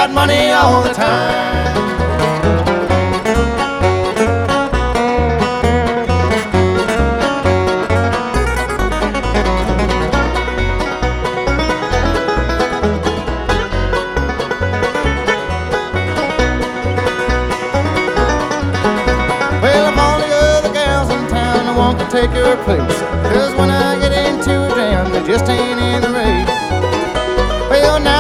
got money all the time. Well, if all the other gals in town want to take your place,